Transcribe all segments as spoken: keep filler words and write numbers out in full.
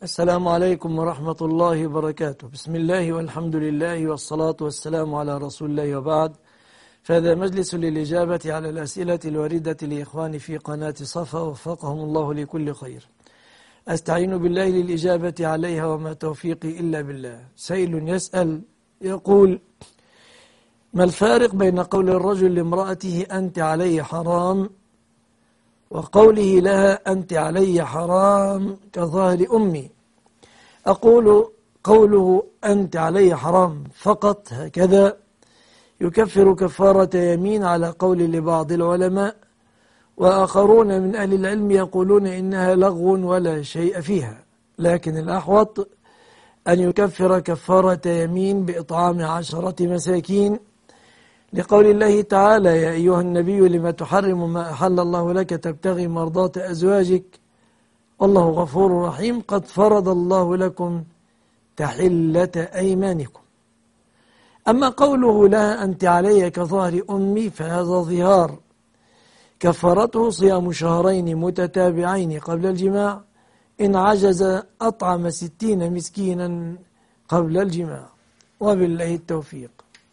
السلام عليكم ورحمة الله وبركاته. بسم الله والحمد لله والصلاة والسلام على رسول الله، وبعد. فهذا مجلس للإجابة على الأسئلة الواردة لإخواني في قناة صفا، وفقهم الله لكل خير. أستعين بالله للإجابة عليها، وما توفيقي إلا بالله. سائل يسأل يقول: ما الفارق بين قول الرجل لامرأته أنت علي حرام وقوله لها أنت علي حرام كظهر أمي؟ أقول: قوله أنت علي حرام فقط هكذا يكفر كفارة يمين على قول لبعض العلماء، وآخرون من أهل العلم يقولون إنها لغو ولا شيء فيها، لكن الأحوط أن يكفر كفارة يمين بإطعام عشرة مساكين، لقول الله تعالى: يا أيها النبي لما تحرم ما أحل الله لك تبتغي مرضات أزواجك والله غفور رحيم قد فرض الله لكم تحلة أيمانكم. أما قوله لها أنت علي كظهر أمي فهذا ظهار، كفارته صيام شهرين متتابعين قبل الجماع، إن عجز أطعم ستين مسكينا قبل الجماع، وبالله التوفيق.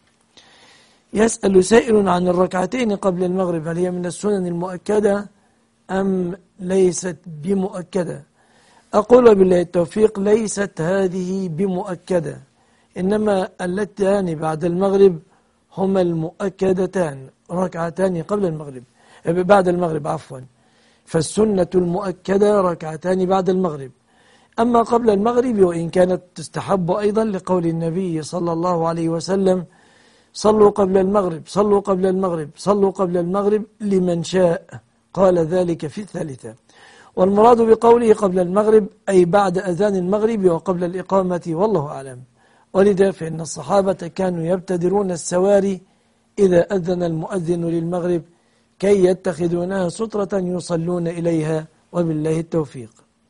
يسأل سائل عن الركعتين قبل المغرب، هل هي من السنن المؤكدة أم ليست بمؤكدة؟ أقول بالله التوفيق: ليست هذه بمؤكدة، إنما اللتان بعد المغرب هما المؤكدتان، ركعتان قبل المغرب بعد المغرب عفوا فالسنة المؤكدة ركعتان بعد المغرب. أما قبل المغرب وإن كانت تستحب أيضا، لقول النبي صلى الله عليه وسلم: صلوا قبل المغرب صلوا قبل المغرب صلوا قبل المغرب لمن شاء، قال ذلك في الثالثة. والمراد بقوله قبل المغرب أي بعد أذان المغرب وقبل الإقامة، والله أعلم. ولذا فإن الصحابة كانوا يبتدرون السواري إذا أذن المؤذن للمغرب كي يتخذونها سترة يصلون إليها، وبالله التوفيق.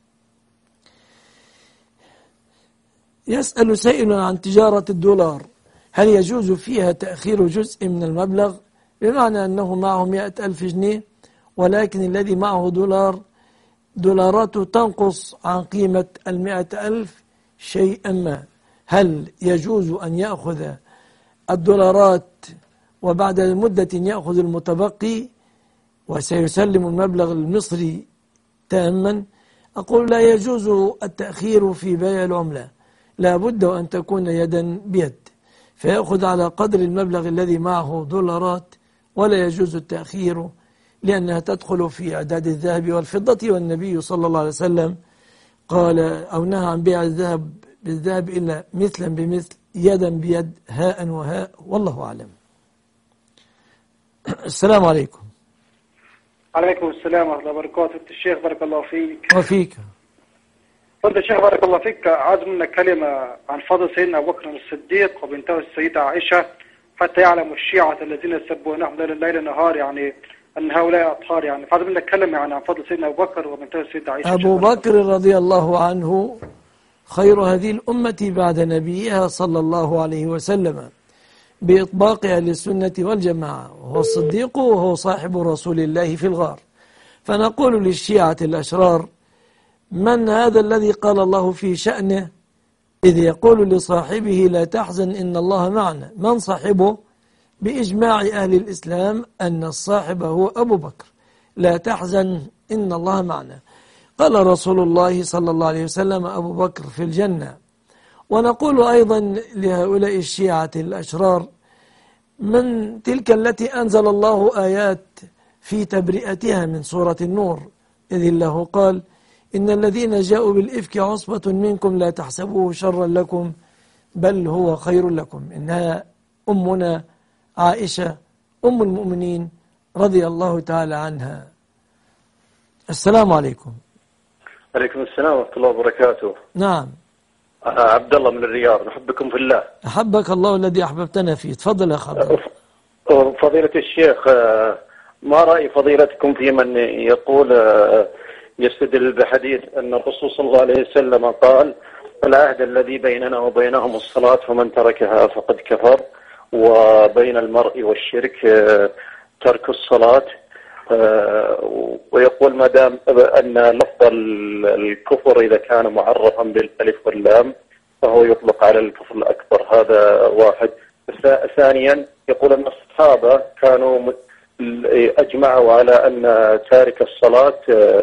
يسأل سائل عن تجارة الدولار، هل يجوز فيها تأخير جزء من المبلغ، بمعنى أنه معه مئة ألف جنيه ولكن الذي معه دولار دولاراته تنقص عن قيمة المئة ألف شيئا ما، هل يجوز أن يأخذ الدولارات وبعد مدة يأخذ المتبقي وسيسلم المبلغ المصري تاما؟ أقول: لا يجوز التأخير في بيع العملة، لا بد أن تكون يدا بيد، فيأخذ على قدر المبلغ الذي معه دولارات، ولا يجوز التأخير لأنها تدخل في أعداد الذهب والفضة، والنبي صلى الله عليه وسلم قال أو نهى عن بيع الذهب بالذهب إلا مثلا بمثل يدا بيد هاء وهاء، والله أعلم. السلام عليكم. عليكم السلام ورحمة الله وبركاته. الشيخ بارك الله فيك. وفيك. فضل الشيخ بارك الله فيك، عايز منك كلمة عن فضل سيدنا أبو بكر الصديق وبنته السيدة عائشة، حتى يعلم الشيعة الذين يسبونهم ليل نهار يعني أن هؤلاء أطهار، يعني فعايز منك كلمة يعني عن فضل سيدنا أبو بكر وبنته السيدة عائشة. أبو بكر رضي الله عنه خير هذه الأمة بعد نبيها صلى الله عليه وسلم بإطباق أهل السنة والجماعة، وهو الصديق وهو صاحب رسول الله في الغار. فنقول للشيعة الأشرار: من هذا الذي قال الله في شأنه إذ يقول لصاحبه لا تحزن إن الله معنا؟ من صاحبه؟ بإجماع أهل الإسلام أن الصاحب هو أبو بكر. لا تحزن إن الله معنا. قال رسول الله صلى الله عليه وسلم: أبو بكر في الجنة. ونقول أيضا لهؤلاء الشيعة الأشرار: من تلك التي أنزل الله آيات في تبرئتها من سورة النور، إذ الله قال: إن الذين جاءوا بالإفك عصبة منكم لا تحسبوه شرا لكم بل هو خير لكم. إنها أمنا عائشة أم المؤمنين رضي الله تعالى عنها. السلام عليكم. عليكم السلام ورحمة الله وبركاته. نعم. عبد الله من الرياض، نحبكم في الله. أحبك الله الذي أحببتنا فيه. تفضل يا خالد. فضيلة الشيخ، ما رأي فضيلتكم في من يقول يستدل بحديث أن الرسول صلى الله عليه وسلم قال: العهد الذي بيننا وبينهم الصلاة فمن تركها فقد كفر، وبين المرء والشرك ترك الصلاة، ويقول يقول ما دام أن لفظ الكفر إذا كان معرفا بالألف واللام فهو يطلق على الكفر الأكبر. هذا واحد. ثانيا يقول أن الصحابة كانوا أجمعوا على أن تارك الصلاة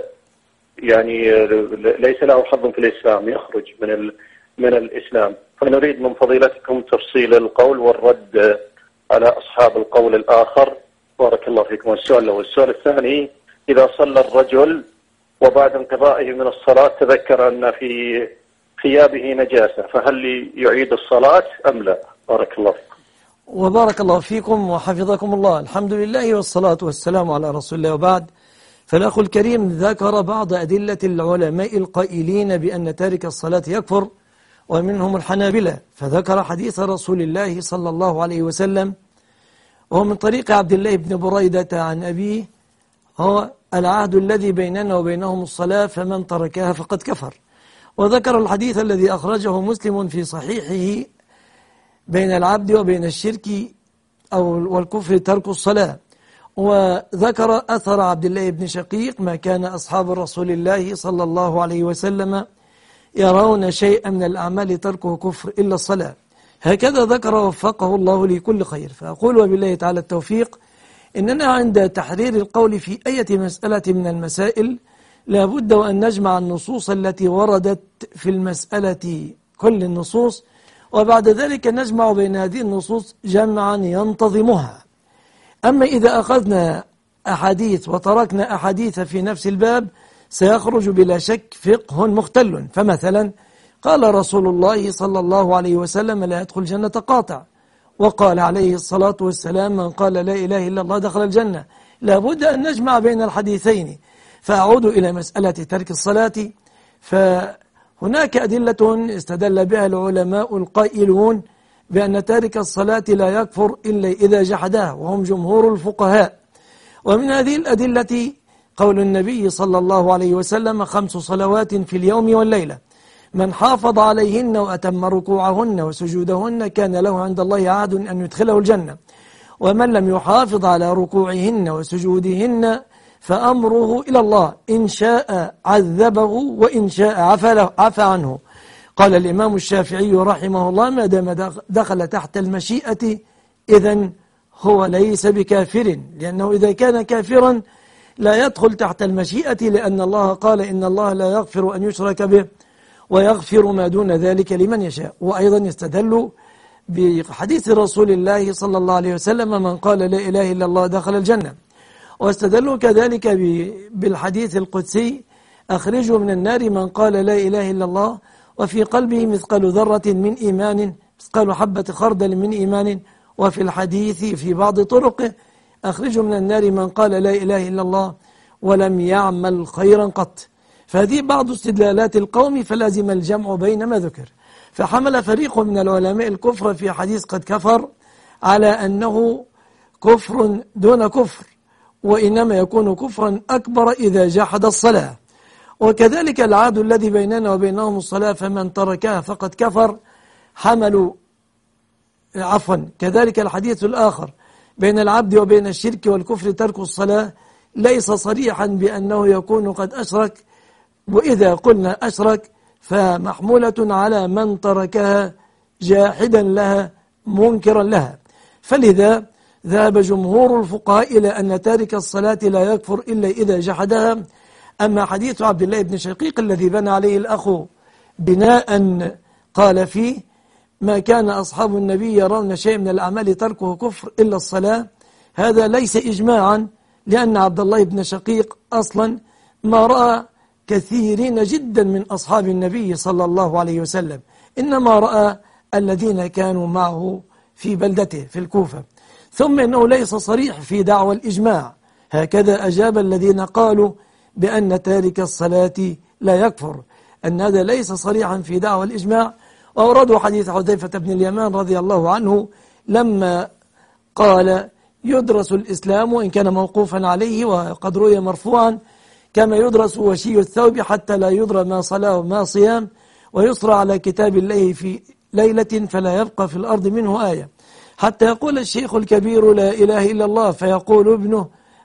يعني ليس له حظ في الإسلام، يخرج من من الإسلام. فنريد من فضيلتكم تفصيل القول والرد على أصحاب القول الآخر. بارك الله فيكم. السؤال الأول. السؤال الثاني: إذا صلى الرجل وبعد انقضائه من الصلاة تذكر أن في ثيابه نجاسة، فهل يعيد الصلاة أم لا؟ بارك الله فيكم. وبارك الله فيكم وحفظكم الله. الحمد لله والصلاة والسلام على رسول الله، وبعد. فالأخ الكريم ذكر بعض أدلة العلماء القائلين بأن تارك الصلاة يكفر، ومنهم الحنابلة، فذكر حديث رسول الله صلى الله عليه وسلم وهو من طريق عبد الله بن بريدة عن أبيه: هو العهد الذي بيننا وبينهم الصلاة فمن تركها فقد كفر. وذكر الحديث الذي أخرجه مسلم في صحيحه: بين العبد وبين الشرك أو والكفر ترك الصلاة. وذكر أثر عبد الله بن شقيق: ما كان أصحاب رسول الله صلى الله عليه وسلم يرون شيئا من الأعمال تركه كفر إلا الصلاة. هكذا ذكر وفقه الله لكل خير. فأقول وبالله تعالى التوفيق إننا عند تحرير القول في أي مسألة من المسائل لابد وأن نجمع النصوص التي وردت في المسألة، كل النصوص، وبعد ذلك نجمع بين هذه النصوص جمعا ينتظمها. أما إذا أخذنا أحاديث وتركنا أحاديث في نفس الباب سيخرج بلا شك فقه مختل. فمثلا قال رسول الله صلى الله عليه وسلم: لا يدخل الجنة قاطع، وقال عليه الصلاة والسلام: من قال لا إله إلا الله دخل الجنة. لابد أن نجمع بين الحديثين. فأعود إلى مسألة ترك الصلاة، فهناك أدلة استدل بها العلماء القائلون بأن تارك الصلاة لا يكفر إلا إذا جحدها، وهم جمهور الفقهاء. ومن هذه الأدلة قول النبي صلى الله عليه وسلم: خمس صلوات في اليوم والليلة من حافظ عليهن وأتم ركوعهن وسجودهن كان له عند الله عهد أن يدخله الجنة، ومن لم يحافظ على ركوعهن وسجودهن فأمره إلى الله، إن شاء عذبه وإن شاء عفى عنه. قال الإمام الشافعي رحمه الله: ما دام دخل تحت المشيئة إذن هو ليس بكافر، لأنه إذا كان كافرا لا يدخل تحت المشيئة، لأن الله قال: إن الله لا يغفر أن يشرك به ويغفر ما دون ذلك لمن يشاء. وأيضا يستدل بحديث رسول الله صلى الله عليه وسلم: من قال لا إله إلا الله دخل الجنة. واستدلوا كذلك بالحديث القدسي: أخرجوا من النار من قال لا إله إلا الله وفي قلبه مثقال ذرة من إيمان، مثقال حبة خردل من إيمان. وفي الحديث في بعض طرقه: أخرجوا من النار من قال لا إله إلا الله ولم يعمل خيرا قط. فهذه بعض استدلالات القوم، فلازم الجمع بين ما ذكر. فحمل فريق من العلماء الكفر في حديث قد كفر على أنه كفر دون كفر، وإنما يكون كفرا أكبر إذا جحد الصلاة. وكذلك العهد الذي بيننا وبينهم الصلاة فمن تركها فقد كفر، حملوا عفوا كذلك الحديث الآخر: بين العبد وبين الشرك والكفر ترك الصلاة، ليس صريحا بأنه يكون قد أشرك، وإذا قلنا أشرك فمحمولة على من تركها جاحدا لها منكرا لها. فلذا ذهب جمهور الفقهاء إلى أن تارك الصلاة لا يكفر إلا إذا جحدها. أما حديث عبد الله بن شقيق الذي بنى عليه الأخ بناء قال فيه: ما كان أصحاب النبي يرون شيء من الأعمال تركه كفر إلا الصلاة، هذا ليس إجماعا، لأن عبد الله بن شقيق أصلا ما رأى كثيرين جدا من أصحاب النبي صلى الله عليه وسلم، إنما رأى الذين كانوا معه في بلدته في الكوفة. ثم إنه ليس صريح في دعوى الإجماع. هكذا أجاب الذين قالوا بأن تارك الصلاة لا يكفر، أن هذا ليس صريحا في دعوى الإجماع. وأوردوا حديث حذيفة بن اليمان رضي الله عنه لما قال: يدرس الإسلام وإن كان موقوفا عليه وقد روي مرفوعا كما يدرس وشي الثوب حتى لا يدرى ما صلاة وما صيام، ويسرى على كتاب الله في ليلة فلا يبقى في الأرض منه آية، حتى يقول الشيخ الكبير لا إله إلا الله فيقول ابنه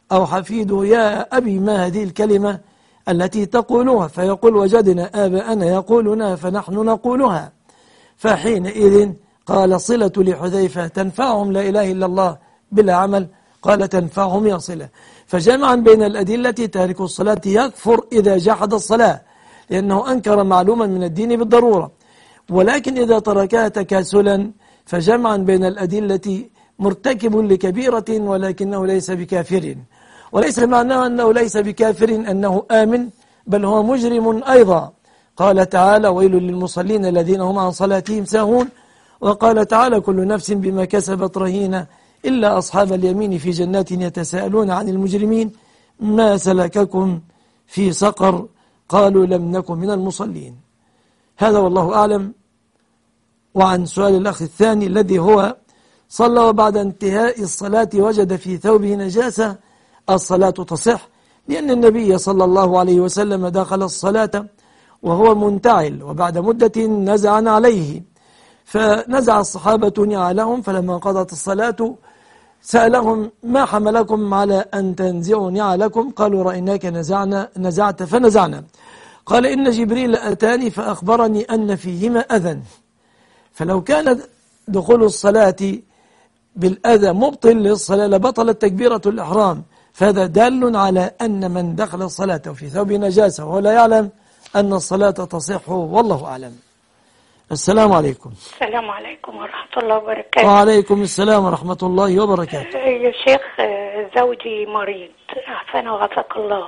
أو حفيده يا أبي ما هذه الكلمة التي تقولها، فيقول وجدنا آباءنا يقولونها فنحن نقولها. فحينئذ قال صلة لحذيفة تنفعهم لا إله إلا الله بلا عمل، قال تنفعهم يا صلة. فجمعا بين الأدلة تارك الصلاة يكفر إذا جحد الصلاة لأنه أنكر معلوما من الدين بالضرورة، ولكن إذا تركها تكاسلا فجمعا بين الأدلة مرتكب لكبيرة ولكنه ليس بكافر، وليس معناه أنه ليس بكافر أنه آمن، بل هو مجرم أيضا. قال تعالى ويل للمصلين الذين هم عن صلاتهم ساهون، وقال تعالى كل نفس بما كسبت رهينة إلا أصحاب اليمين في جنات يتساءلون عن المجرمين ما سلككم في سقر قالوا لم نكن من المصلين. هذا والله أعلم. وعن سؤال الأخ الثاني الذي هو صلى وبعد انتهاء الصلاة وجد في ثوبه نجاسة، الصلاة تصح، لأن النبي صلى الله عليه وسلم دخل الصلاة وهو منتعل وبعد مدة نزع عليه، فنزع الصحابة نعالهم، فلما قضت الصلاة سألهم ما حملكم على أن تنزعوا نعالكم؟ قالوا رأيناك نزعنا نزعت فنزعنا. قال إن جبريل أتاني فأخبرني أن فيهما أذى، فلو كان دخول الصلاة بالأذى مبطل للصلاة لبطلت تكبيرة الإحرام، فهذا دال على أن من دخل الصلاة في ثوب نجاسة وهو لا يعلم أن الصلاة تصح، والله أعلم. السلام عليكم. السلام عليكم ورحمة الله وبركاته. وعليكم السلام ورحمة الله وبركاته. يا شيخ زوجي مريض عافانا وعافاك الله،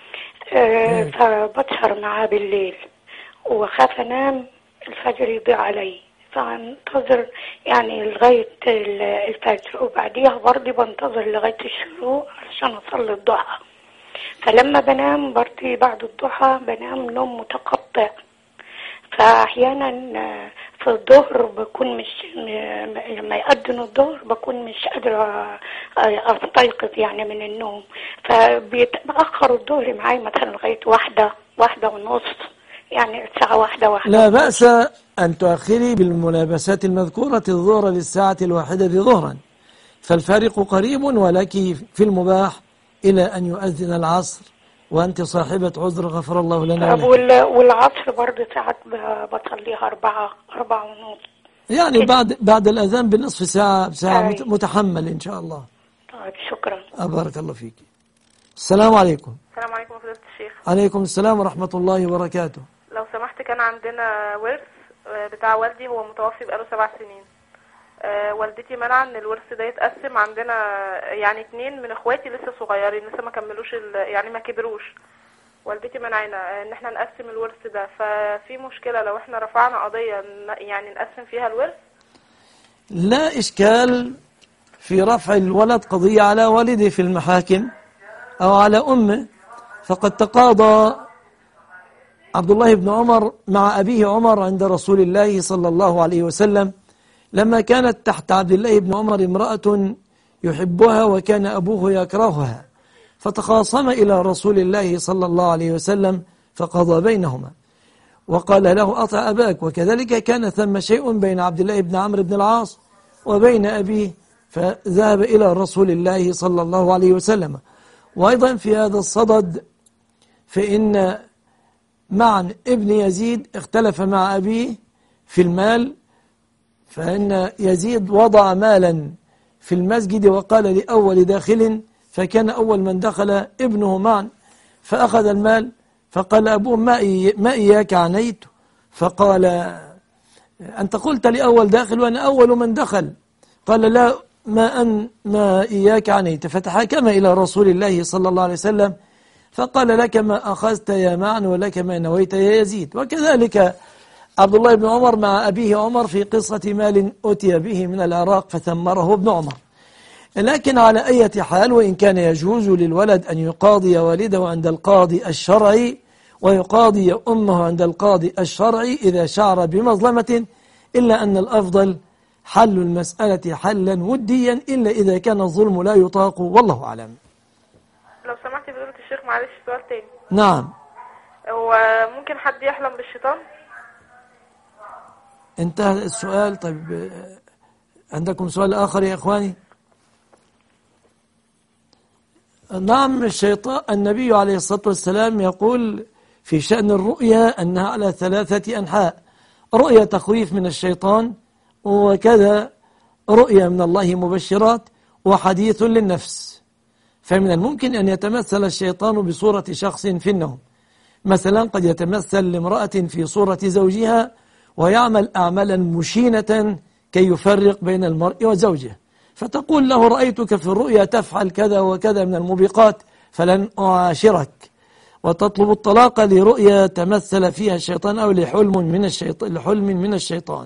فبسهر معاه بالليل وخاف أنام الفجر يضيع علي، فانتظر يعني لغاية الفجر، وبعديها برضه بنتظر لغاية الشروق علشان أصلي الضحى. فلما بنام برضه بعد الضحى بنام نوم متقطع، فأحيانا في الظهر بكون مش لما يأذن الظهر بكون مش قادرة أستيقظ يعني من النوم، فبيتأخر الظهر معي مثلا لغاية واحدة واحدة ونص، يعني الساعة واحدة واحدة. لا بأس أن تؤخري بالملابسات المذكورة الظهر للساعة الواحدة ظهرا، فالفارق قريب، ولك في المباح إلى أن يؤذن العصر وأنت صاحبة عذر غفر الله لنا ولك. والعصر برضه ساعات بصليها أربعة أربعة ونص، يعني بعد بعد الأذان بنصف ساعة بساعة أي. متحمل إن شاء الله. طيب شكرا. أبارك الله فيك. السلام عليكم. السلام عليكم فضيلة الشيخ. عليكم السلام ورحمة الله وبركاته. لو سمحت كان عندنا ورث بتاع والدي، هو متوفي بقاله سبع سنين. أه والدتي منع ان الورث ده يتقسم عندنا، يعني اتنين من اخواتي لسه صغيرين لسه ما كملوش يعني ما كبروش. والدتي منعنا ان احنا نقسم الورث ده، ففي مشكلة لو احنا رفعنا قضية يعني نقسم فيها الورث؟ لا إشكال في رفع الولد قضية على والده في المحاكم أو على أمه، فقد تقاضى عبد الله بن عمر مع أبيه عمر عند رسول الله صلى الله عليه وسلم لما كانت تحت عبد الله بن عمر امرأة يحبها وكان أبوه يكرهها، فتخاصم إلى رسول الله صلى الله عليه وسلم فقضى بينهما وقال له أطع أباك. وكذلك كان ثم شيء بين عبد الله بن عمرو بن العاص وبين أبيه، فذهب إلى رسول الله صلى الله عليه وسلم. وأيضا في هذا الصدد فإن معا ابن يزيد اختلف مع أبيه في المال، فإن يزيد وضع مالا في المسجد وقال لأول داخل، فكان أول من دخل ابنه معا فأخذ المال، فقال أبوه ما, إي ما إياك عنيت، فقال أنت قلت لأول داخل وأنا أول من دخل، قال لا ما, أن ما إياك عنيت، فتحاكم إلى رسول الله صلى الله عليه وسلم فقال لك ما أخذت يا معن ولك ما نويت يا يزيد. وكذلك عبد الله بن عمر مع أبيه عمر في قصة مال أتي به من العراق فثمره ابن عمر. لكن على أي حال وإن كان يجوز للولد أن يقاضي والده عند القاضي الشرعي ويقاضي أمه عند القاضي الشرعي إذا شعر بمظلمة، إلا أن الأفضل حل المسألة حلا وديا إلا إذا كان الظلم لا يطاق، والله أعلم. لو سمحت فضيلة الشيخ معلش سؤال تاني. نعم. هو ممكن حد يحلم بالشيطان؟ انتهى السؤال. طيب عندكم سؤال آخر يا إخواني؟ نعم، الشيطان النبي عليه الصلاة والسلام يقول في شأن الرؤيا أنها على ثلاثة أنحاء: رؤيا تخويف من الشيطان، وكذا رؤيا من الله مبشرات، وحديث للنفس. فمن الممكن أن يتمثل الشيطان بصورة شخص في النوم، مثلا قد يتمثل لامرأة في صورة زوجها ويعمل أعمالا مشينة كي يفرق بين المرء وزوجه، فتقول له: رأيتك في الرؤيا تفعل كذا وكذا من الموبقات فلن أعاشرك، وتطلب الطلاق لرؤيا تمثل فيها الشيطان أو لحلم من الشيطان, لحلم من الشيطان.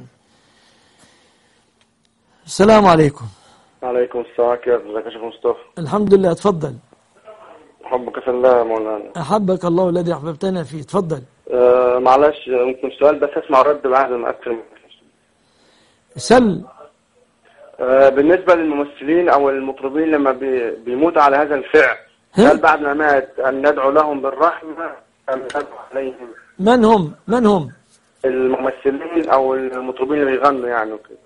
السلام عليكم. عليكم السلام، كيف ازيك يا شيخ مصطفى؟ الحمد لله، اتفضل. أحبك في الله يا مولانا. أحبك الله الذي أحببتنا فيه، اتفضل. أه معلش ممكن سؤال بس اسمع رد بعد ما أكثر. سل. أه بالنسبة للممثلين أو المطربين لما بي بيموت على هذا الفعل، هل بعد ما مات أن ندعو لهم بالرحمة أم ندعو عليهم؟ من هم؟ من هم؟ الممثلين أو المطربين اللي بيغنوا يعني وكده.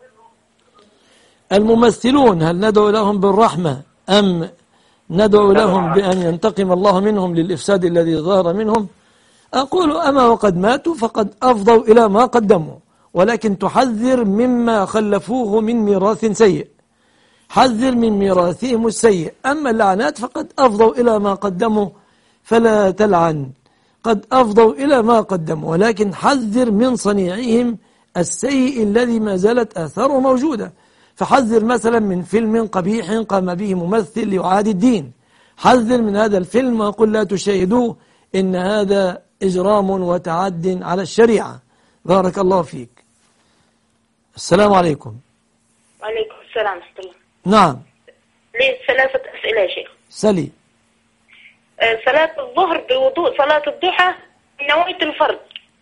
الممثلون هل ندعو لهم بالرحمة أم ندعو لهم بأن ينتقم الله منهم للإفساد الذي ظهر منهم؟ أقول: أما وقد ماتوا فقد أفضوا إلى ما قدموا، ولكن تحذر مما خلفوه من ميراث سيء، حذر من ميراثهم السيء. أما اللعنات فقد أفضوا إلى ما قدموا فلا تلعن، قد أفضوا إلى ما قدموا، ولكن حذر من صنيعهم السيء الذي ما زالت آثاره موجودة. فحذر مثلا من فيلم قبيح قام به ممثل يعادي الدين، حذر من هذا الفيلم وقل: لا تشاهدوه، إن هذا إجرام وتعد على الشريعة. بارك الله فيك. السلام عليكم. وعليكم السلام ورحمة الله. نعم. لي ثلاثة أسئلة يا شيخ. سلي. أه صلاة الظهر بوضوء صلاة الضحى نويت الفرض.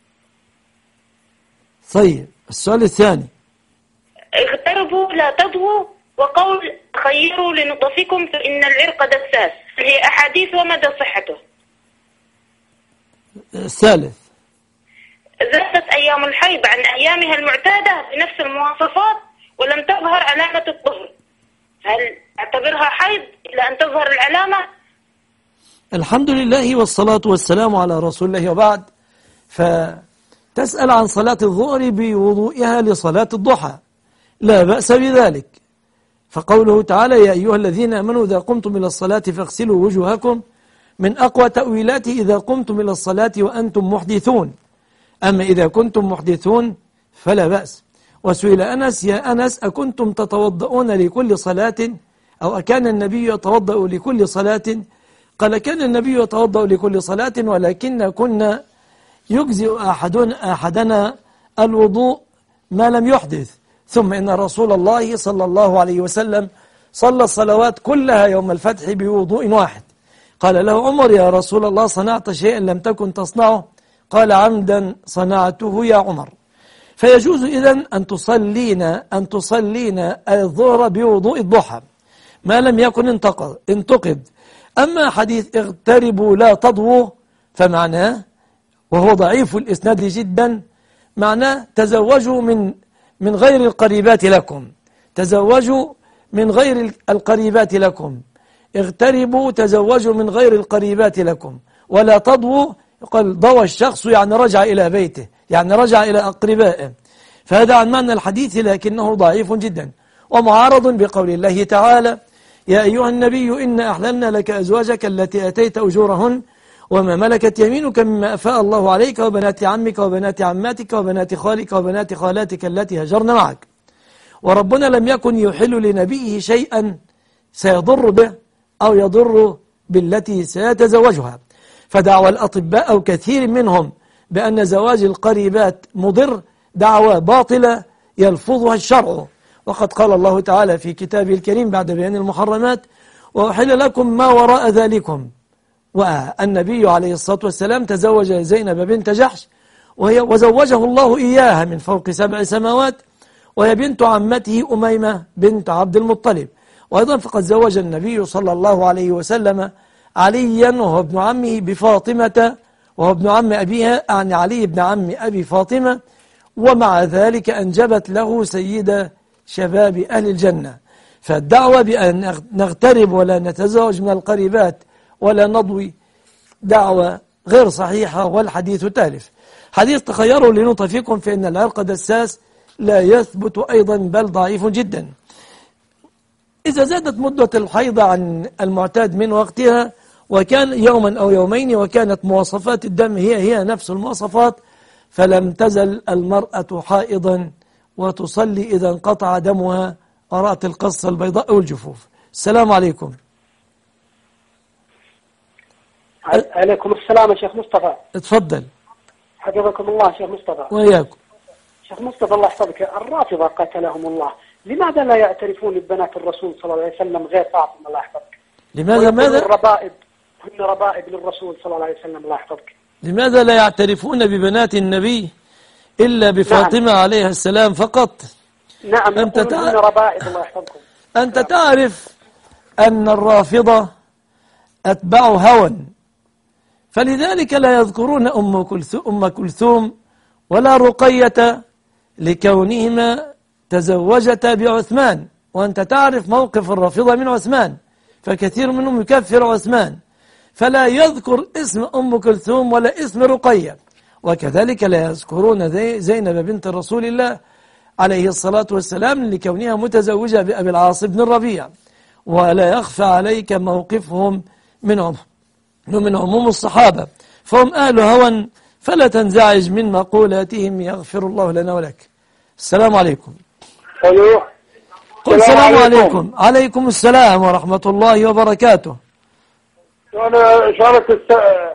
طيب، السؤال الثاني: اغتربوا لا تضووا، وقول خيروا لنطفكم فإن العرق دساس، هي أحاديث ومدى صحته. الثالث: زادت أيام الحيض عن أيامها المعتادة بنفس المواصفات ولم تظهر علامة الطهر، هل اعتبرها حيض إلى أن تظهر العلامة؟ الحمد لله والصلاة والسلام على رسول الله، وبعد. فتسأل عن صلاة الظهر بوضوئها لصلاة الضحى، لا بأس بذلك، فقوله تعالى: يا أيها الذين آمنوا إذا قمتم إلى الصلاة فاغسلوا وجوهكم، من أقوى تأويلاته إذا قمتم إلى الصلاة وأنتم محدثون. أما إذا كنتم محدثون فلا بأس. وسئل أنس: يا أنس أكنتم تتوضؤون لكل صلاة أو أكان النبي يتوضأ لكل صلاة؟ قال: كان النبي يتوضأ لكل صلاة، ولكن كنا يجزئ أحدنا, أحدنا الوضوء ما لم يحدث. ثم إن رسول الله صلى الله عليه وسلم صلى الصلوات كلها يوم الفتح بوضوء واحد. قال له عمر: يا رسول الله صنعت شيئا لم تكن تصنعه؟ قال: عمدا صنعته يا عمر. فيجوز إذن أن تصلين أن تصلين الظهر بوضوء الضحى ما لم يكن انتقض, انتقد. أما حديث اغتربوا لا تضووا فمعناه، وهو ضعيف الإسناد جدا، معناه تزوجوا من من غير القريبات لكم، تزوجوا من غير القريبات لكم، اغتربوا تزوجوا من غير القريبات لكم، ولا تضووا يقال ضوى الشخص يعني رجع إلى بيته، يعني رجع إلى أقربائه. فهذا عن معنى الحديث، لكنه ضعيف جدا ومعارض بقول الله تعالى: يا أيها النبي إنا أحللنا لك أزواجك التي أتيت أجورهن وما ملكت يمينك مما أفاء الله عليك وبنات عمك وبنات عماتك وبنات خالك وبنات خالاتك التي هجرن معك. وربنا لم يكن يحل لنبيه شيئا سيضر به أو يضر بالتي سيتزوجها. فدعوى الأطباء أو كثير منهم بأن زواج القريبات مضر دعوى باطلة يلفظها الشرع، وقد قال الله تعالى في كتابه الكريم بعد بيان المحرمات: وأحل لكم ما وراء ذلكم. والنبي عليه الصلاة والسلام تزوج زينب بنت جحش، وهي وزوجه الله إياها من فوق سبع سماوات، وهي بنت عمته أميمة بنت عبد المطلب. وأيضا فقد زوج النبي صلى الله عليه وسلم عليا وهو ابن عمه بفاطمة، وهو ابن عم أبيها، يعني علي ابن عم أبي فاطمة، ومع ذلك أنجبت له سيدة شباب أهل الجنة. فالدعوة بأن نغترب ولا نتزوج من القريبات ولا نضوي دعوة غير صحيحة والحديث تالف. حديث تخيروا لنطفئ فيكم فإن العرق دساس لا يثبت أيضا بل ضعيف جدا. إذا زادت مدة الحيض عن المعتاد من وقتها وكان يوما أو يومين وكانت مواصفات الدم هي هي نفس المواصفات فلم تزل المرأة حائضا وتصلي إذا انقطع دمها أرأت القصة البيضاء والجفوف. السلام عليكم. عليكم السلام يا شيخ مصطفى. اتفضل. حفظكم الله شيخ مصطفى. وإياكم. شيخ مصطفى الله يحفظك، الرافضة قتلهم الله لماذا لا يعترفون ببنات الرسول صلى الله عليه وسلم غير فاطمة الله يحفظك؟ لماذا ماذا؟ الربائب هن ربائب للرسول صلى الله عليه وسلم الله يحفظك. لماذا لا يعترفون ببنات النبي إلا بفاطمة نعم. عليها السلام فقط؟ نعم أنت هن ربائب الله يحفظكم. أنت نعم. تعرف أن الرافضة أتباع هوى، فلذلك لا يذكرون أم كلثوم, أم كلثوم ولا رقية لكونهما تزوجتا بعثمان، وأنت تعرف موقف الرافضة من عثمان، فكثير منهم يكفر عثمان، فلا يذكر اسم أم كلثوم ولا اسم رقية. وكذلك لا يذكرون زينب بنت رسول الله عليه الصلاة والسلام لكونها متزوجة بأبي العاص بن الربيع. ولا يخفى عليك موقفهم من من عموم الصحابة، فهم أهل هوى، فلا تنزعج من مقولاتهم يغفر الله لنا ولك. السلام عليكم. أيوه. قل السلام عليكم. عليكم عليكم السلام ورحمة الله وبركاته. أنا شارك الس...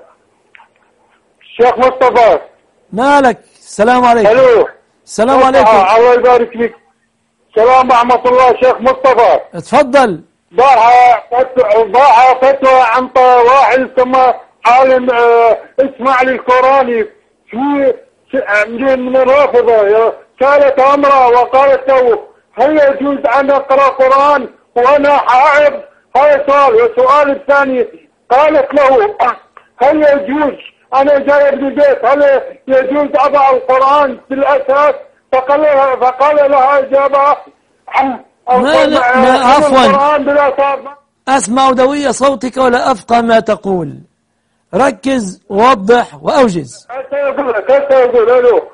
الشيخ مصطفى. مالك؟ السلام عليكم. ألو. السلام عليكم. الله يبارك فيك. السلام ورحمة الله شيخ مصطفى. اتفضل. ضاع ضاع فتوى عن واحد ثم عالم اه اسماعيل القراني في من الرافضة، سالت امرأة وقالت له هل يجوز ان اقرأ قرآن وانا حائض؟ هذا سؤال. والسؤال الثاني قالت له هل يجوز انا جاي ابن البيت هل يجوز اضع القرآن في الاساس؟ فقال لها فقال لها اجابة ما لا ما عفوا أسمع دوية صوتك ولا أفقه ما تقول، ركز ووضح وأوجز. كيف يقول له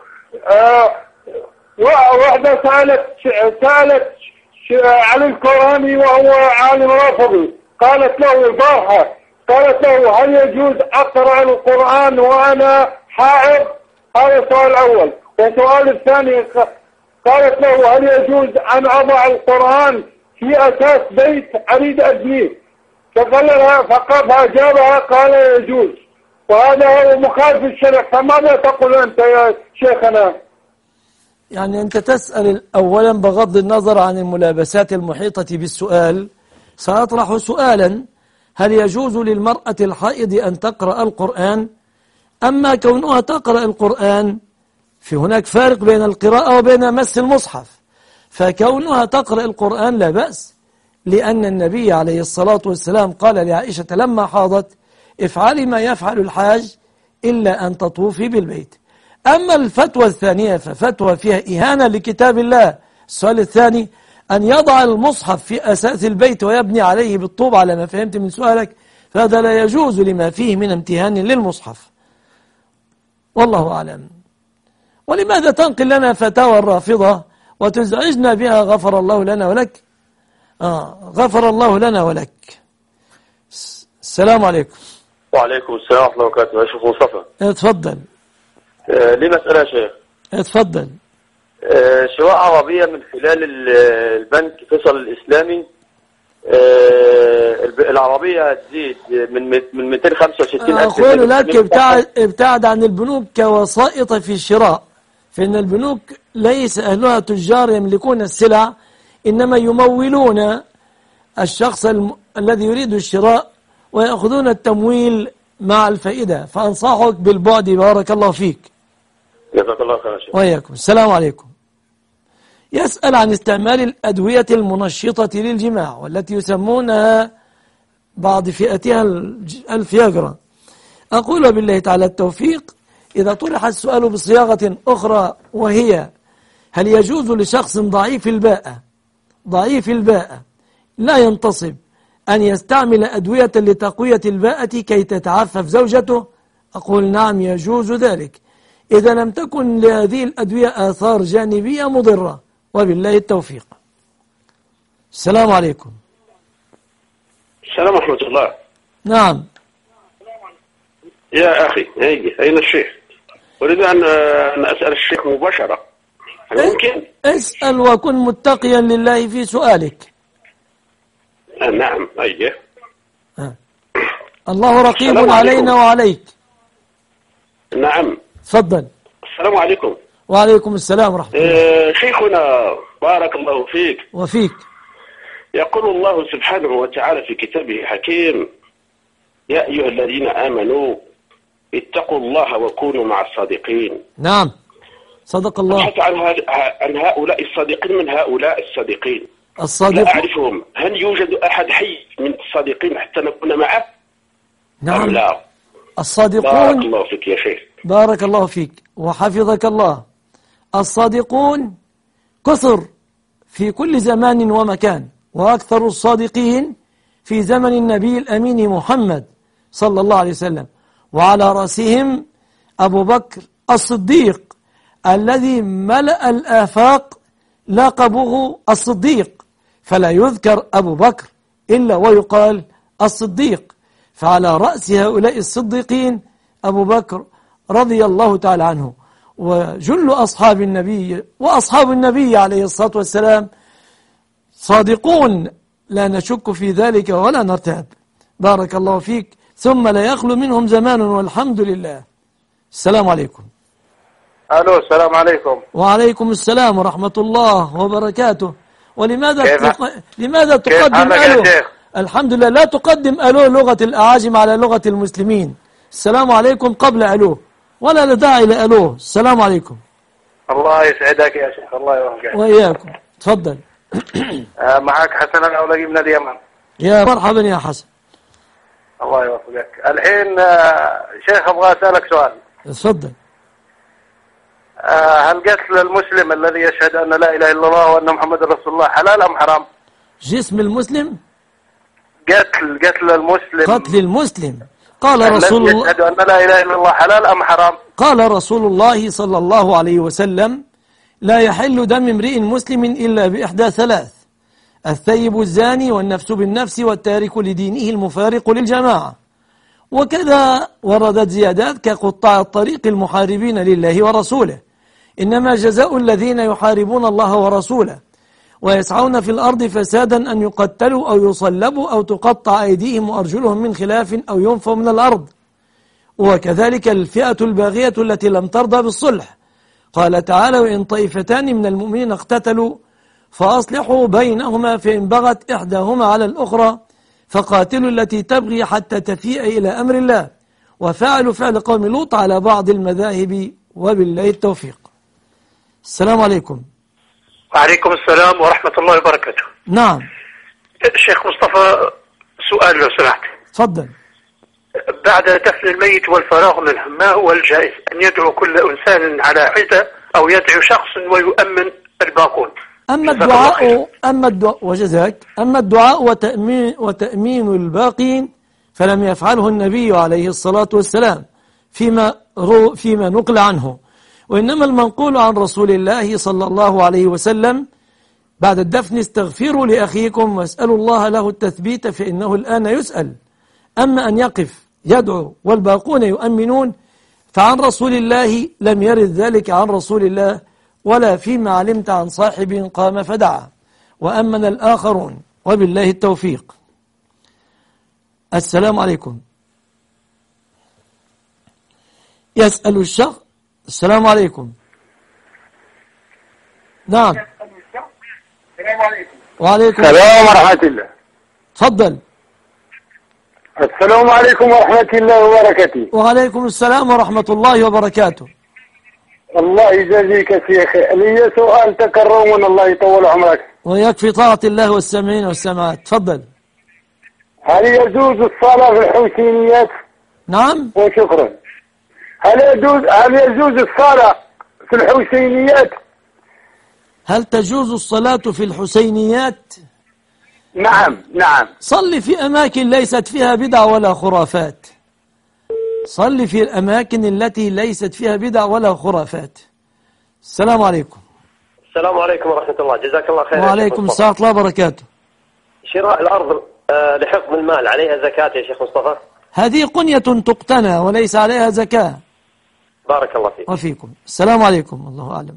واحدة سألت سألت علي القراني وهو عالم رافضي، قالت له البارحة قالت له هل يجوز أقرأ القرآن وأنا حائض؟ هذا السؤال الأول. والسؤال الثاني قالت له هل يجوز أن أضع القرآن في أساس بيت أريد أبنيه؟ فقال لها فقط أجابها قال يجوز، وهذا هو مخالف الشرع. فماذا تقول أنت يا شيخنا؟ يعني أنت تسأل أولا بغض النظر عن الملابسات المحيطة بالسؤال، سأطرح سؤالا: هل يجوز للمرأة الحائض أن تقرأ القرآن؟ أما كونها تقرأ القرآن في هناك فارق بين القراءة وبين مس المصحف، فكونها تقرأ القرآن لا بأس، لأن النبي عليه الصلاة والسلام قال لعائشة لما حاضت: افعلي ما يفعل الحاج إلا أن تطوفي بالبيت. أما الفتوى الثانية ففتوى فيها إهانة لكتاب الله. السؤال الثاني: أن يضع المصحف في أساس البيت ويبني عليه بالطوب على ما فهمت من سؤالك، فهذا لا يجوز لما فيه من امتهان للمصحف، والله أعلم. ولماذا تنقل لنا فتاوى الرافضة وتزعجنا بها؟ غفر الله لنا ولك. آه غفر الله لنا ولك. السلام عليكم. وعليكم السلام ورحمة الله وبركاته. يا شيخ مصطفى. اتفضل. آه لي مسألة يا شيخ. اتفضل. آه شراء عربية من خلال البنك فيصل الإسلامي، آه العربية هتزيد من من مئتين وخمسة وستين ألف. أقول لك ابتعد, ابتعد عن البنوك كوسائط في الشراء، فإن البنوك ليس أهلها تجار يملكون السلع، إنما يمولون الشخص الم... الذي يريد الشراء ويأخذون التمويل مع الفائدة. فأنصحك بالبعد. بارك الله فيك. جزاك الله خير يا شيخ. وإياكم. السلام عليكم. يسأل عن استعمال الأدوية المنشطة للجماع والتي يسمونها بعض فئتها الفياجرا. أقول بالله تعالى التوفيق. إذا طرح السؤال بصياغة أخرى وهي: هل يجوز لشخص ضعيف الباءة ضعيف الباءة لا ينتصب أن يستعمل أدوية لتقوية الباءة كي تتعفف زوجته؟ أقول نعم يجوز ذلك إذا لم تكن لهذه الأدوية آثار جانبية مضرة، وبالله التوفيق. السلام عليكم. السلام ورحمة الله. نعم يا أخي أين الشيخ؟ أريد أن أسأل الشيخ مباشرة، ممكن؟ اسأل وكن متقيا لله في سؤالك. آه نعم أيه. آه. الله رقيب علينا وعليك. نعم تفضل. السلام عليكم. وعليكم السلام ورحمة الله. آه شيخنا بارك الله فيك. وفيك. يقول الله سبحانه وتعالى في كتابه الحكيم: يا أيها الذين آمنوا اتقوا الله وكونوا مع الصادقين. نعم صدق الله. أبحث عن, عن هؤلاء الصادقين من هؤلاء الصادقين الصادقين لا أعرفهم. هل يوجد أحد حي من الصادقين حتى نكون معه؟ نعم لا. الصادقون. بارك الله فيك يا شيخ. بارك الله فيك وحفظك الله. الصادقون كثر في كل زمان ومكان، وأكثر الصادقين في زمن النبي الأمين محمد صلى الله عليه وسلم، وعلى رأسهم أبو بكر الصديق الذي ملأ الآفاق لقبه الصديق، فلا يذكر أبو بكر إلا ويقال الصديق. فعلى رأس هؤلاء الصديقين أبو بكر رضي الله تعالى عنه، وجل أصحاب النبي وأصحاب النبي عليه الصلاة والسلام صادقون لا نشك في ذلك ولا نرتاب. بارك الله فيك. ثم لا يخلو منهم زمان والحمد لله. السلام عليكم. ألو السلام عليكم. وعليكم السلام ورحمة الله وبركاته. ولماذا تق... لماذا تقدم ألو؟ الحمد لله. لا تقدم ألو لغة الأعاجم على لغة المسلمين. السلام عليكم قبل ألو، ولا لا داعي لألو. السلام عليكم. الله يسعدك يا شيخ. الله يوفقك. وإياكم. تفضل. معك حسن الأولقي من اليمن. يا مرحبا يا حسن. الله يوفقك. الحين شيخ أبغى أسألك سؤال. تفضل. هل قتل المسلم الذي يشهد أن لا إله إلا الله وأن محمد رسول الله حلال أم حرام؟ جسم المسلم؟ قتل قتل المسلم قتل المسلم قال رسول الله يشهد أن لا إله إلا الله حلال أم حرام؟ قال رسول الله صلى الله عليه وسلم: لا يحل دم امرئ مسلم إلا بإحدى ثلاث: الثيب الزاني والنفس بالنفس والتارك لدينه المفارق للجماعة. وكذا وردت زيادات كقطاع الطريق المحاربين لله ورسوله. إنما جزاء الذين يحاربون الله ورسوله ويسعون في الأرض فسادا أن يقتلوا أو يصلبوا أو تقطع أيديهم وأرجلهم من خلاف أو ينفوا من الأرض. وكذلك الفئة الباغية التي لم ترضى بالصلح. قال تعالى: وإن طائفتان من المؤمنين اقتتلوا فأصلحوا بينهما فإن بغت إحداهما على الأخرى فقاتلوا التي تبغي حتى تفيء إلى أمر الله. وفعلوا فعل قوم لوط على بعض المذاهب، وبالله التوفيق. السلام عليكم. وعليكم السلام ورحمة الله وبركاته. نعم الشيخ مصطفى، سؤال لو سمحت. تفضل. بعد دفن الميت والفراغ منه، ما هو الجائز؟ أن يدعو كل إنسان على حدة أو يدعو شخص ويؤمن الباقون؟ أما الدعاء أما الدعاء وجزاك أما الدعاء وتأمين وتأمين الباقين فلم يفعله النبي عليه الصلاة والسلام فيما رو فيما نقل عنه، وإنما المنقول عن رسول الله صلى الله عليه وسلم: بعد الدفن استغفروا لأخيكم واسألوا الله له التثبيت فإنه الآن يسأل. أما أن يقف يدعو والباقون يؤمنون فعن رسول الله لم يرد ذلك عن رسول الله، ولا فيما علمت عن صاحب قام فدعا وأمن الآخرون، وبالله التوفيق. السلام عليكم. يسأل الشخص. السلام عليكم. نعم. السلام عليكم. وعليكم السلام ورحمة الله. تفضل. السلام عليكم ورحمة الله وبركاته. وعليكم السلام ورحمة الله وبركاته. الله يجازيك يا شيخ. لي سؤال تكرم، الله يطول عمرك. ويكفي طاعة الله والسامعين والسماعات. تفضل. هل يجوز الصلاة في الحسينيات؟ نعم. وشكرا. هل يجوز هل يجوز الصلاة في الحسينيات؟ هل تجوز الصلاة في الحسينيات؟ نعم نعم. صل في أماكن ليست فيها بدع ولا خرافات. صل في الأماكن التي ليست فيها بدع ولا خرافات. السلام عليكم. السلام عليكم ورحمة الله. جزاك الله خير. وعليكم السلام ورحمة الله وبركاته. شراء الأرض لحفظ المال عليها زكاة يا شيخ مصطفى؟ هذه قنية تقتنى وليس عليها زكاة. بارك الله فيك. وفيكم. السلام عليكم. الله أعلم.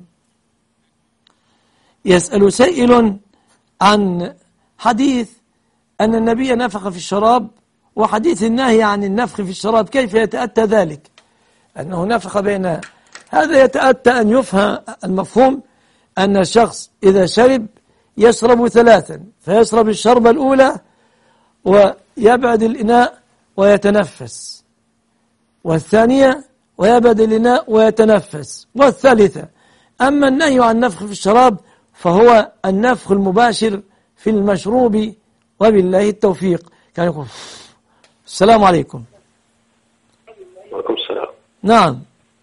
يسأل سائل عن حديث أن النبي نفخ في الشراب وحديث النهي عن النفخ في الشراب، كيف يتأتى ذلك؟ أنه نفخ بين هذا، يتأتى أن يفهم المفهوم أن الشخص إذا شرب يشرب ثلاثا، فيشرب الشربة الأولى ويبعد الإناء ويتنفس، والثانية ويبعد الإناء ويتنفس، والثالثة. أما النهي عن النفخ في الشراب فهو النفخ المباشر في المشروب، وبالله التوفيق. كان يقول السلام عليكم. وعليكم السلام. نعم.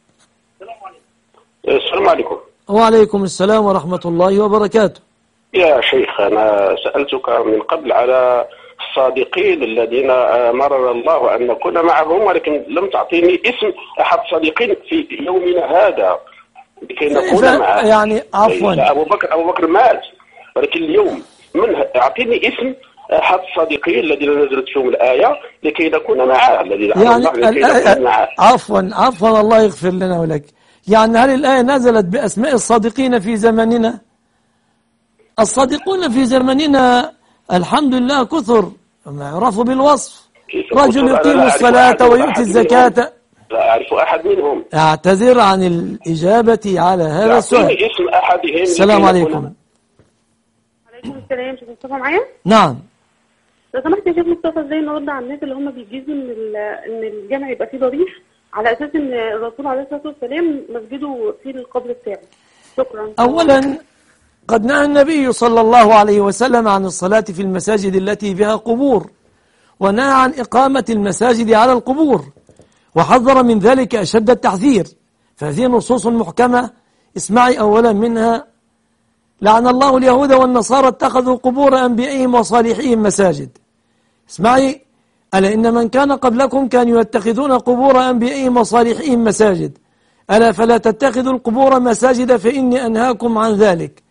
السلام عليكم. وعليكم السلام ورحمة الله وبركاته. يا شيخ، أنا سألتك من قبل على الصادقين الذين أمرنا الله أن نكون معهم، ولكن لم تعطيني اسم أحد صديقين في يومنا هذا لكي نكون معه. يعني عفوا، أبو بكر أبو بكر مات، ولكن اليوم من أعطيني اسم أحد الصادقين الذين نزلت فيهم الآية لكي نكون معه، الذين يعني عفوا عفوا الله يغفر لنا ولك. يعني هل الآية نزلت بأسماء الصادقين في زمننا؟ الصادقون في زمننا الحمد لله كثر، ما يعرفوا بالوصف. رجل يقيم الصلاة ويؤتي الزكاة. لا أعرف أحد منهم. أعتذر عن الإجابة على هذا السؤال. اسم أحدهم. السلام عليكم. وعليكم السلام. شيخ مصطفى معايا؟ نعم. لو سمحت يا شيخ مصطفى، ازاي نرد على الناس اللي هم بيجيزوا ان ان الجامع يبقى فيه ضريح على اساس ان الرسول عليه الصلاه والسلام مسجده فيه القبر بتاعه؟ شكرا. اولا قد نهى النبي صلى الله عليه وسلم عن الصلاة في المساجد التي بها قبور، ونهى عن إقامة المساجد على القبور، وحذر من ذلك أشد التحذير. فهذه نصوص محكمة. اسمعي أولا منها: لعن الله اليهود والنصارى اتخذوا قبور أنبيائهم وصالحيهم مساجد. اسمعي: ألا إن من كان قبلكم كانوا يتخذون قبور أنبيائهم وصالحيهم مساجد، ألا فلا تتخذوا القبور مساجد فإني أنهاكم عن ذلك.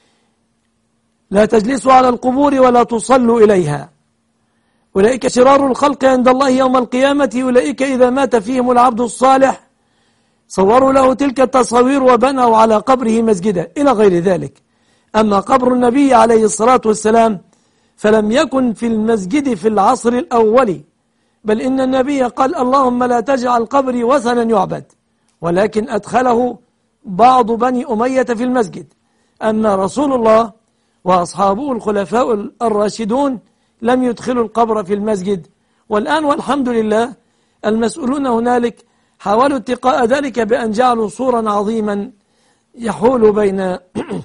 لا تجلسوا على القبور ولا تصلوا إليها، أولئك شرار الخلق عند الله يوم القيامة، أولئك إذا مات فيهم العبد الصالح صوروا له تلك التصاوير وبنوا على قبره مسجدا، إلى غير ذلك. أما قبر النبي عليه الصلاة والسلام فلم يكن في المسجد في العصر الأول، بل إن النبي قال: اللهم لا تجعل قبري وثنا يعبد، ولكن أدخله بعض بني أمية في المسجد. أما رسول الله وأصحابه الخلفاء الراشدون لم يدخلوا القبر في المسجد. والآن والحمد لله المسؤولون هنالك حاولوا اتقاء ذلك بأن جعلوا سورا عظيما يحول بين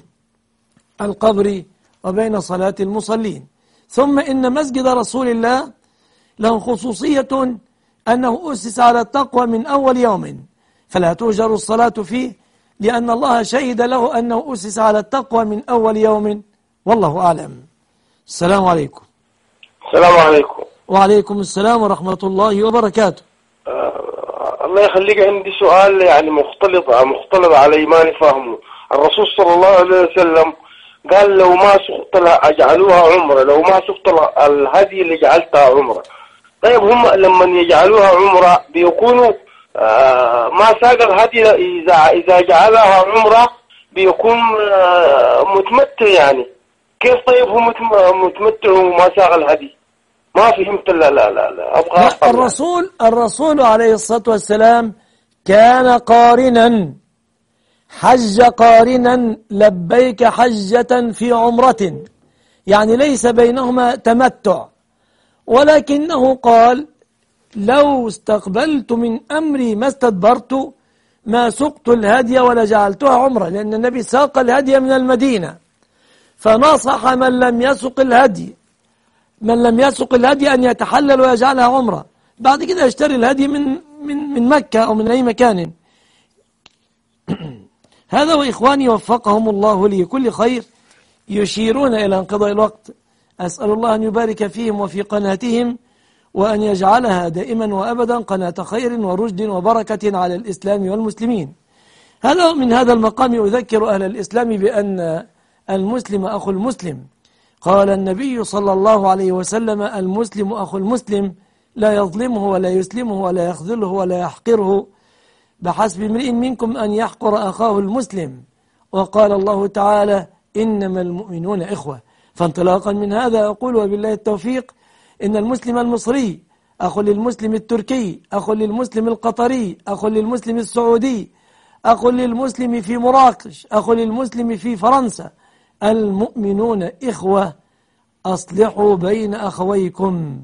القبر وبين صلاة المصلين. ثم إن مسجد رسول الله له خصوصية أنه أسس على التقوى من أول يوم، فلا تهجر الصلاة فيه، لأن الله شهد له أنه أسس على التقوى من أول يوم، والله أعلم. السلام عليكم. السلام عليكم. وعليكم السلام ورحمة الله وبركاته. آه الله يخليك، عندي سؤال يعني مختلط مختلط على إيماني فهمه. الرسول صلى الله عليه وسلم قال: لو ما سقط أجعلوها عمرة، لو ما سقط الهدي اللي جعلتها عمرة. طيب هم لما يجعلوها عمرة بيكونوا آه ما ساق الهدي، إذا إذا جعلها عمرة بيكون آه متمتع يعني. كيف طيب هو متمتع وما ساق الهدي؟ ما فهمت. لا لا لا لا أبغى لا الرسول الرسول عليه الصلاة والسلام كان قارنا، حج قارنا لبيك حجة في عمرة، يعني ليس بينهما تمتع، ولكنه قال: لو استقبلت من أمري ما استدبرت ما سقت الهدي ولا جعلتها عمرة، لأن النبي ساق الهدي من المدينة، فنصح من لم يسق الهدي من لم يسق الهدي أن يتحلل ويجعلها عمرة، بعد كده يشتري الهدي من من من مكة أو من أي مكان. هذا وإخواني وفقهم الله لكل خير يشيرون إلى انقضاء الوقت. أسأل الله أن يبارك فيهم وفي قناتهم، وأن يجعلها دائما وأبدا قناة خير ورشد وبركة على الإسلام والمسلمين. هذا من هذا المقام أذكر أهل الإسلام بأن المسلم أخو المسلم. قال النبي صلى الله عليه وسلم: المسلم أخو المسلم لا يظلمه ولا يسلمه ولا يخذله ولا يحقره، بحسب امرئ منكم أن يحقر أخاه المسلم. وقال الله تعالى: إنما المؤمنون إخوة. فانطلاقا من هذا أقول وبالله التوفيق إن المسلم المصري أخو للمسلم التركي، أخو للمسلم القطري، أخو للمسلم السعودي، أخو للمسلم في مراكش، أخو للمسلم في فرنسا. المؤمنون إخوة، أصلحوا بين أخويكم.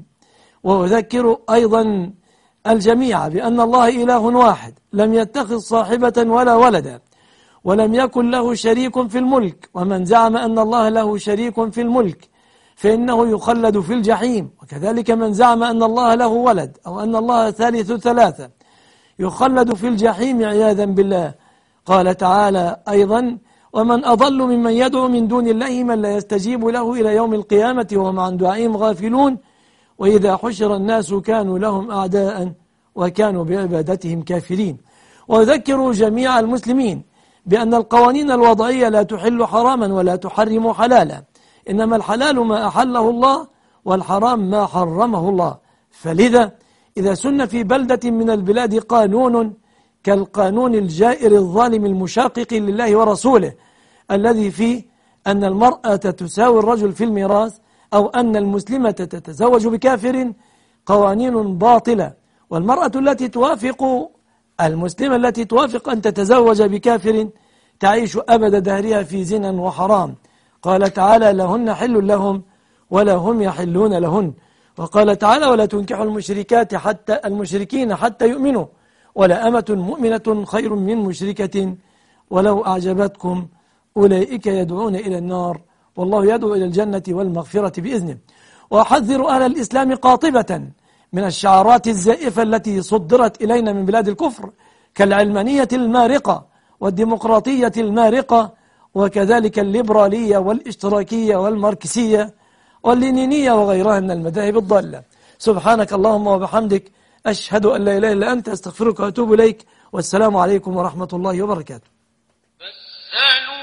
وأذكر أيضا الجميع بأن الله إله واحد، لم يتخذ صاحبة ولا ولدا، ولم يكن له شريك في الملك. ومن زعم أن الله له شريك في الملك فإنه يخلد في الجحيم. وكذلك من زعم أن الله له ولد أو أن الله ثالث ثلاثة يخلد في الجحيم عياذا بالله. قال تعالى أيضا: ومن أضل ممن يدعو من دون الله من لا يستجيب له إلى يوم القيامة وهم عن دعائهم غافلون، وإذا حشر الناس كانوا لهم أعداء وكانوا بعبادتهم كافرين. وأذكر جميع المسلمين بأن القوانين الوضعية لا تحل حراما ولا تحرم حلالا، إنما الحلال ما أحله الله والحرام ما حرمه الله. فلذا إذا سن في بلدة من البلاد قانون كالقانون الجائر الظالم المشاقق لله ورسوله الذي فيه أن المرأة تساوي الرجل في الميراث، أو أن المسلمة تتزوج بكافر، قوانين باطلة. والمرأة التي توافق المسلمة التي توافق أن تتزوج بكافر تعيش أبد دهرها في زنا وحرام. قال تعالى: لهن حل لهم ولا هم يحلون لهن. وقال تعالى: ولا تنكحوا المشركات حتى المشركين حتى يؤمنوا، ولا أمة مؤمنة خير من مشركة ولو أعجبتكم، أولئك يدعون إلى النار والله يدعو إلى الجنة والمغفرة بإذنه. وأحذر أهل الإسلام قاطبة من الشعارات الزائفة التي صدرت إلينا من بلاد الكفر كالعلمانية المارقة والديمقراطية المارقة، وكذلك الليبرالية والاشتراكية والماركسية واللينينية وغيرها من المذاهب الضالة. سبحانك اللهم وبحمدك، أشهد أن لا إله إلا أنت، أستغفرك وأتوب إليك، والسلام عليكم ورحمة الله وبركاته.